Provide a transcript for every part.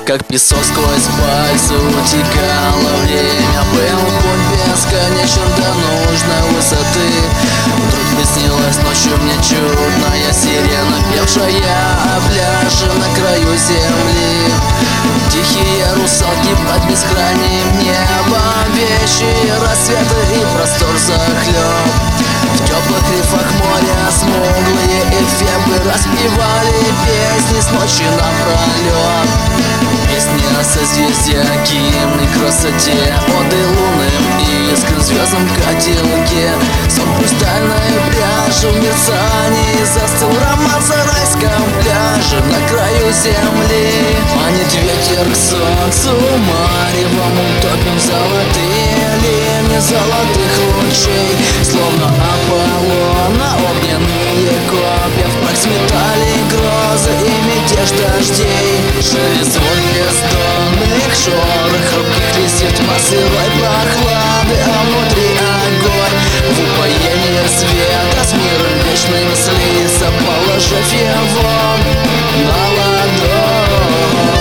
как песок сквозь пальцы утекало время. Был путь бесконечен до нужной высоты. Вдруг приснилась ночью мне чудная сирена, певшая о пляже на краю земли. Тихие русалки под бескрайним небом, вечные рассветы и простор захлеб. В теплых рифах моря смуглые эфебы распевали песни с ночи напролет. Песни о созвездиях, гимны красоте, оды лунным искрам, звездном котелке. Сон хрустальной пляжи в мерцании застыл романс о райском пляже на краю земли. Манит ветер к солнцу маревом, утопим золотые ливни золотых лучей. Словно Аполлона огненные копья в прах сметали грозы и мятеж дождей. Шелест звон бездонных шорох, хрупких листьев, тьма сырой прохлады, а внутри огонь. В упоении света с миром вечным слиться, положив его на ладонь.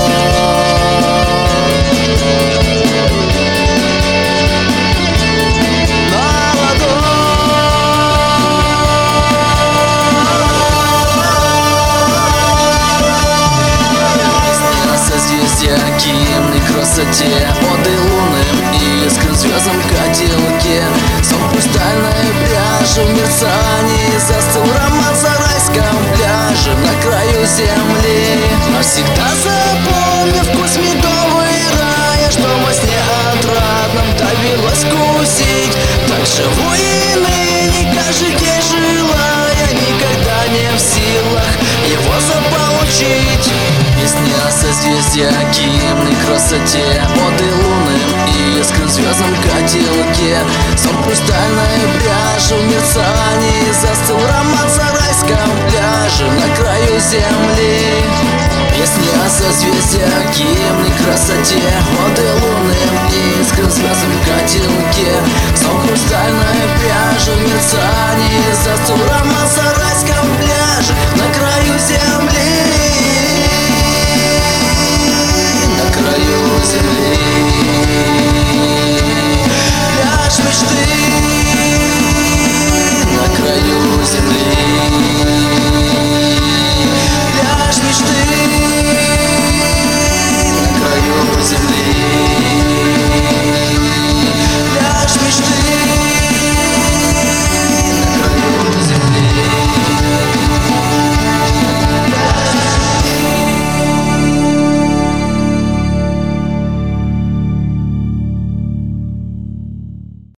Гимны красоте, оды лунным искрам, звездном котелке. Сон хрустальной пляжи в мерцании застыл романс о райском пляже на краю земли. Навсегда запомни вкус медовый рая, что во сне отрадном довелось вкусить. Так живу и ныне, каждый день желая, никогда не в силах его заполучить. Песни о созвездиях, гимны красоте, оды лунным искрам, звездном котелке. Сон хрустальной пляжи в мерцании застыл романс о райском пляже на краю земли. Песни о созвездиях, гимны красоте, оды лунным искрам, звездном котелке. Сон хрустальной пляжи в мерцании застыл романс о райском пляже на краю земли. На краю земли.